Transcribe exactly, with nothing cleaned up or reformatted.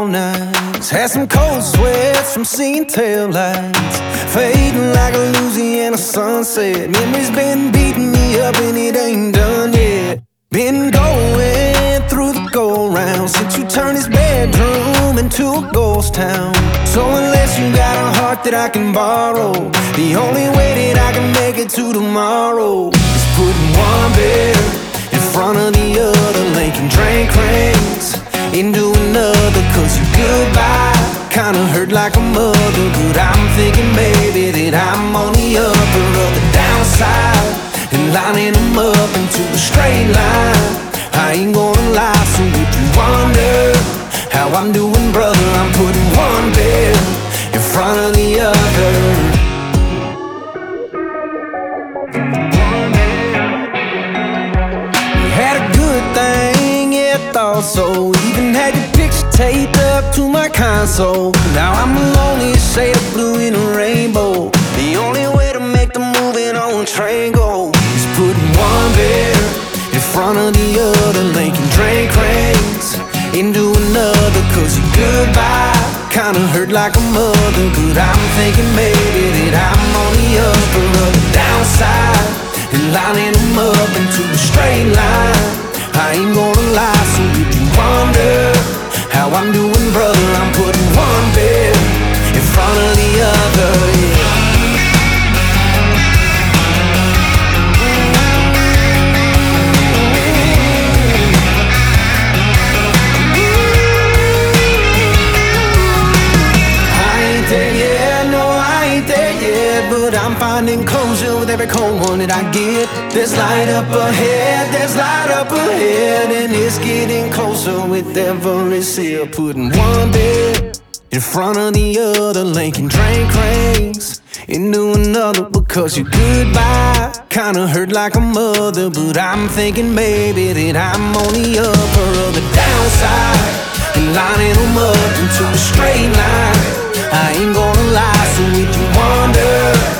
nights. Had some cold sweats from seeing taillights, fading like a Louisiana sunset. Memories been beating me up and it ain't done yet. Been going through the go-round since you turned this bedroom into a ghost town. So unless you got a heart that I can borrow, the only way that I can make it to tomorrow is putting one bed in front of the other, linking drain cranes into another. Cause your goodbye kinda hurt like a mother, but I'm thinking maybe that I'm on the upper of the downside and lining them up into a straight line. I ain't gonna lie, so if you wonder how I'm doing, brother, I'm putting one bed in front of the other. We had a good thing, yeah, thought so. Even had your picture taped up to my console. Now I'm the loneliest shade of blue in a rainbow. The only way to make the moving on train go is putting one bed in front of the other, linking drain cranes into another. Cause your goodbye kinda hurt like a mother, but I'm thinking maybe that I'm on the upper of the downside and lining them up into a straight line. I ain't gonna lie, so if you wonder how I'm doing, brother, I'm putting one bed in front of the other, yeah. But I'm finding closure with every cold one that I get. There's light up ahead, there's light up ahead, and it's getting closer with every sip. Putting one bed in front of the other, linking drain cranes into another. Because your goodbye kinda hurt like a mother, but I'm thinking maybe that I'm on the upper of the downside and lining them up into a straight line. I ain't gonna lie, so if you wonder